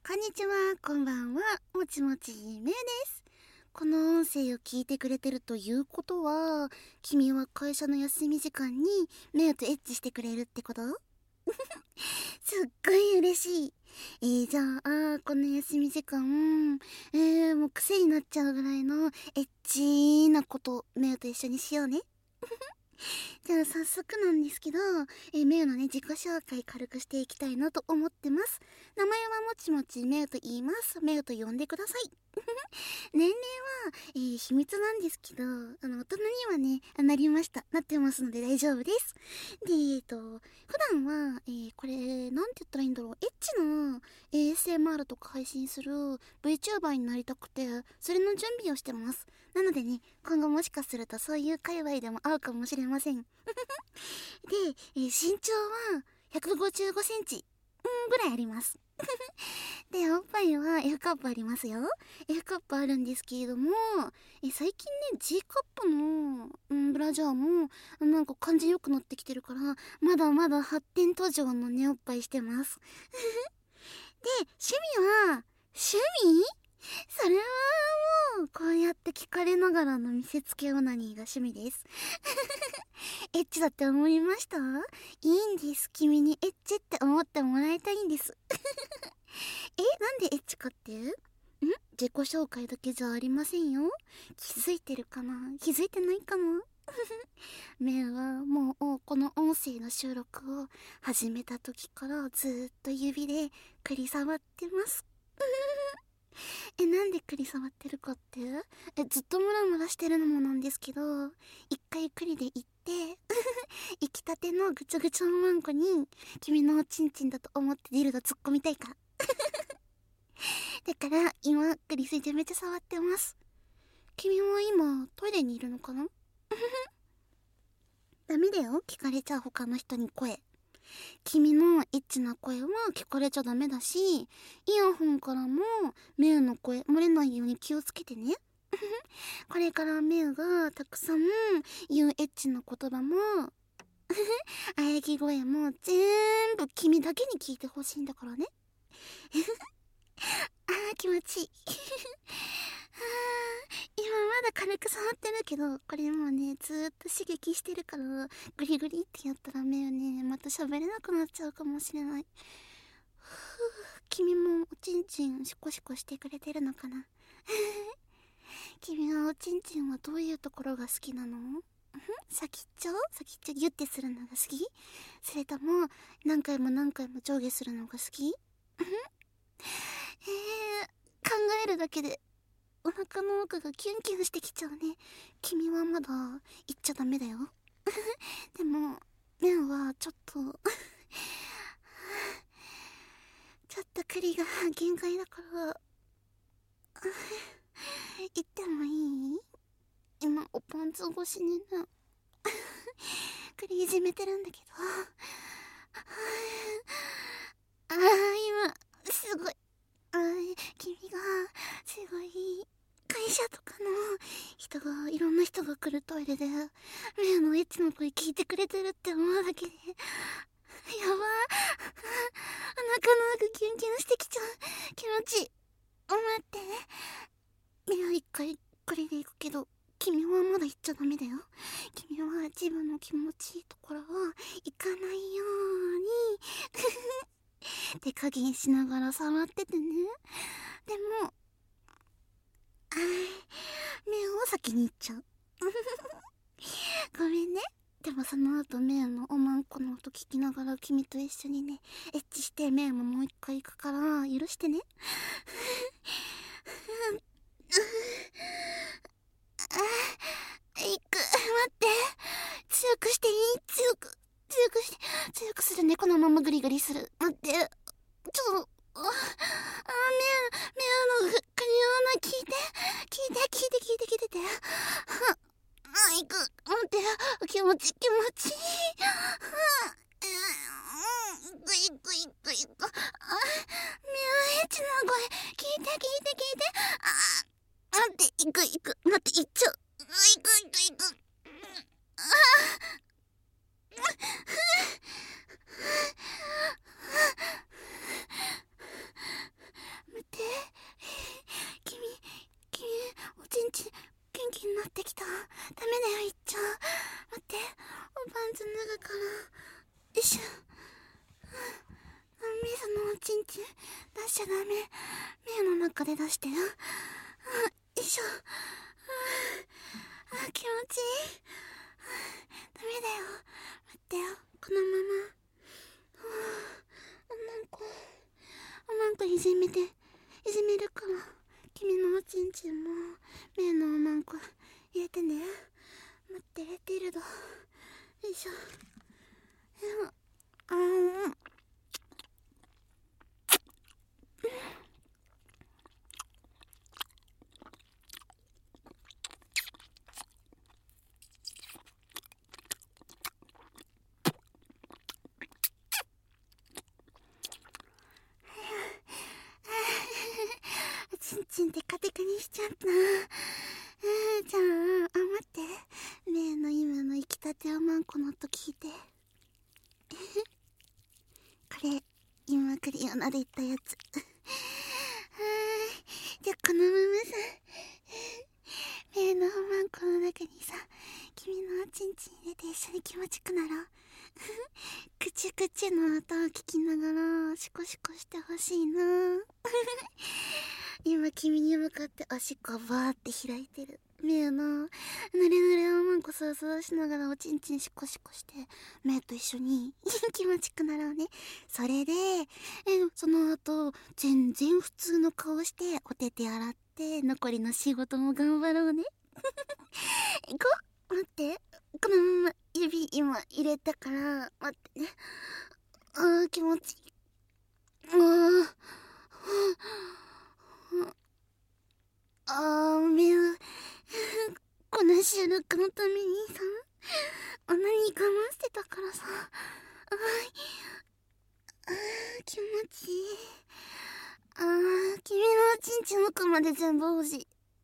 こんにちは、こんばんは、もちもちめいです。この音声を聞いてくれてるということは、君は会社の休み時間にメイとエッチしてくれるってことすっごい嬉しい。じゃあ、この休み時間、もう癖になっちゃうぐらいのエッチなこと、メイと一緒にしようね。じゃあ早速なんですけど、メウのね、自己紹介軽くしていきたいなと思ってます。名前はもちもちメウと言います。メウと呼んでください。年齢は、秘密なんですけど、大人にはね、なりました。なってますので大丈夫です。で、普段は、これ、なんて言ったらいいんだろう。エッチな ASMR とか配信する VTuber になりたくて、それの準備をしてます。なのでね、今後もしかするとそういう界隈でも会うかもしれません。で、身長は155センチ、ぐらいあります。で、おっぱいは F カップありますよ。F カップあるんですけれども、最近ね、G カップの、ブラジャーも、なんか感じ良くなってきてるから、まだまだ発展途上のね、おっぱいしてます。で、趣味は、趣味それはもう、こうやって聞かれながらの見せつけオナニーが趣味です。エッチだって思いました？いいんです。君にエッチって思ってもらいたいんです。なんでエッチかって？自己紹介だけじゃありませんよ。気づいてるかな？気づいてないかな？メイはもうこの音声の収録を始めた時からずーっと指で繰り触ってます。なんで栗触ってるかって？ずっとムラムラしてるのもなんですけど、一回栗で行って行きたてのぐちょぐちょのワンコに君のおちんちんだと思ってディルド突っ込みたいからだから今栗水でめっちゃ触ってます。君は今トイレにいるのかな？ダメだよ、聞かれちゃう他の人に声。君のエッチな声は聞かれちゃダメだし、イヤホンからもメウの声漏れないように気をつけてね。これからメウがたくさん言うエッチな言葉も喘ぎ声も全部君だけに聞いてほしいんだからね。気持ちいい。今まだ軽く触ってるけど、これもうね、ずーっと刺激してるから、グリグリってやったらメウね、また喋れなくなっちゃうかもしれない。君もおちんちんシコシコしてくれてるのかな？君はおちんちんはどういうところが好きなの？先っちょギュッてするのが好き？それとも何回も何回も上下するのが好き？考えるだけでお腹の奥がキュンキュンしてきちゃうね。君はまだ言っちゃダメだよ。でも麺はちょっとちょっと栗が限界だから言ってもいい？今おパンツ越しにね栗いじめてるんだけど今すごい君がすごい会社とかの人がいろんな人が来るトイレでメアのエッチな声聞いてくれてるって思うだけでやばー、お腹の奥キュンキュンしてきちゃう。気持ちいい。待ってメア一回これで行くけど君はまだ行っちゃダメだよ。君は自分の気持ちいいところは行かないように手加減しながら触っててね。でも目を先に行っちゃうごめんね。でもその後メイのおまんこの音聞きながら君と一緒にねエッチしてメイももう一回行くから許してね。行く。待って、強くしていい？強くするね。このままグリグリする。待って、ちょっとメアのクリオナ聞いてて。行く。待って、気持ちいい。行く。メアエッチな声聞いて。待って、行く。待って、行っちゃう。行く。 ってきた。ダメだよ、いっちゃう。待って、おパンツ脱ぐから。よいしょ。ダメ、そのおちんちん出しちゃダメ。目の中で出してよ。よいしょ。気持ちいい。ダメだよ。待ってよ、このまま。おまんこいじめるから。君のおちんちんも目のおまんこ入れてね。待って、入れてるぞ。よいしょ。ちんちんテカテカにしちゃった。じゃあ、待って。ねえの今の生きたておまんこの音聞いて。これ、今クリオナで言ったやつ。じゃあこのままさ、目のおまんこの中にさ、君のおちんちん入れて一緒に気持ちくなろう。クチュクチュの音を聞きながらシコシコしてほしいな。今君に向かっておしっこバーって開いてる。目のぬれぬれおまんこ想像しながらおちんちんシコシコして目と一緒に気持ちくなろうね。それでその後全然普通の顔してお手手洗って残りの仕事も頑張ろうね。待って、このまま指今入れたから待ってね。気持ちいい。目をこの収録のためにさ、穴に我慢してたからさ、気持ちいい。君のおちんちん奥まで全部欲しい。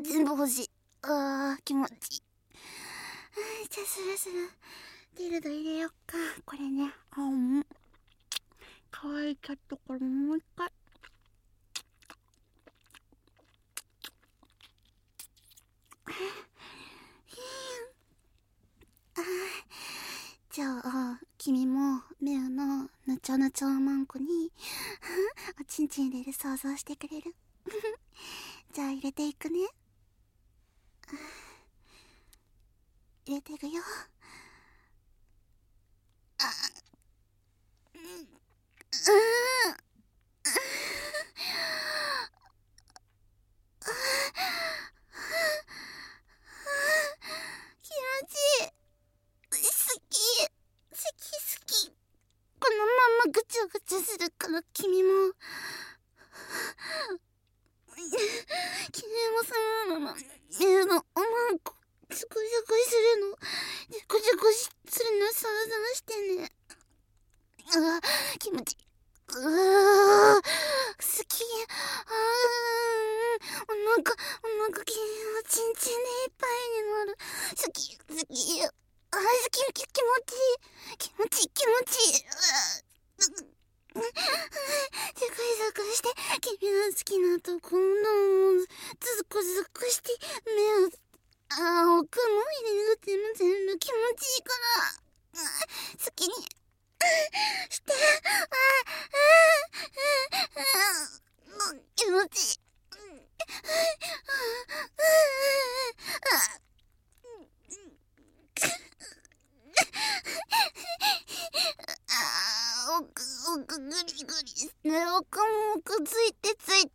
気持ちいい。じゃあスルスルディルド入れよっか。これね、乾いちゃったからもう一回。じゃあ君もメウのぬちょぬちょおまんこにおちんちん入れる想像してくれる？じゃあ入れていくね。入れていくよ。気持ちいい。好き。このままぐちゃぐちゃするから君もそのまま目のおまんこゴシゴシするの想像してね。気持ちいい。好き。お腹君のちんちんでいっぱいになる。好き。気持ちいい。ザクして君の好きなところをズクして目を奥も入れても全部気持ちいいから好きにして気持ちいい。奥グリグリして奥もついて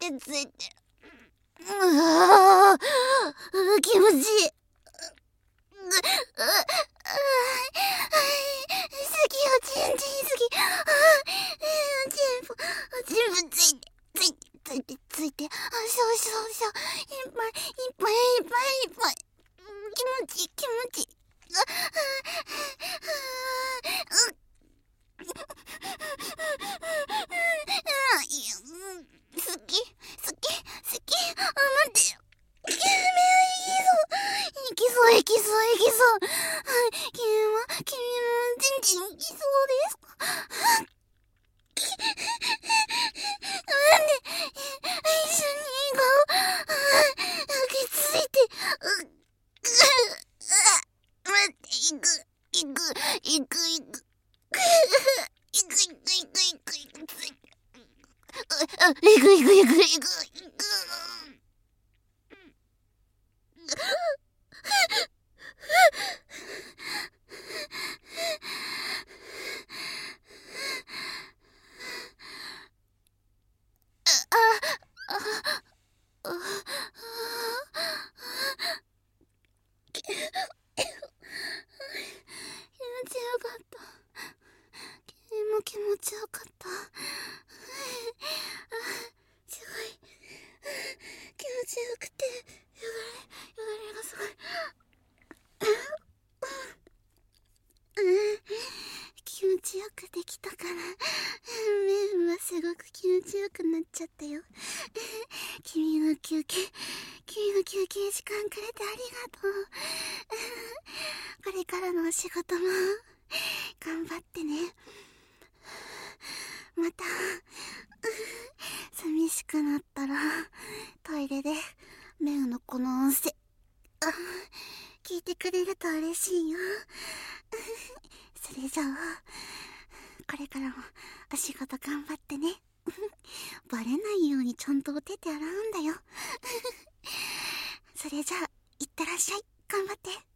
気持ちいい。好きよ、ちんちん好き。全部ついて。そう。いっぱい。気持ちいい。好き。待ってよ。いきそう。君もちんちんいきそうですか？なんで一緒に行こう。きついて。 ぐいぐいぐいぐい。気持ちよかった。すごい気持ちよくて、よだれがすごい。気持ちよくできたから麺はすごく気持ちよくなっちゃったよ。君の休憩時間くれてありがとう。これからのお仕事も頑張ってね。また寂しくなったらトイレで麺のこの音声聞いてくれると嬉しいよ。それじゃあこれからもお仕事頑張ってね。バレないようにちゃんとお手洗うんだよ。それじゃあいってらっしゃい。頑張って。